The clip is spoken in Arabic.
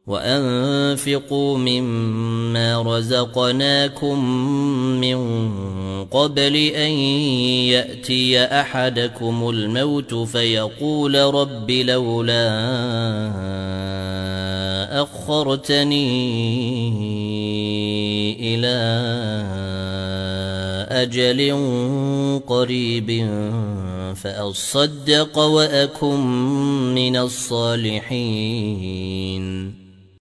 وأنفقوا مما رزقناكم من قبل أن يأتي أحدكم الموت فيقول رب لولا أخرتني إلى أجل قريب فأصدق وأكن من الصالحين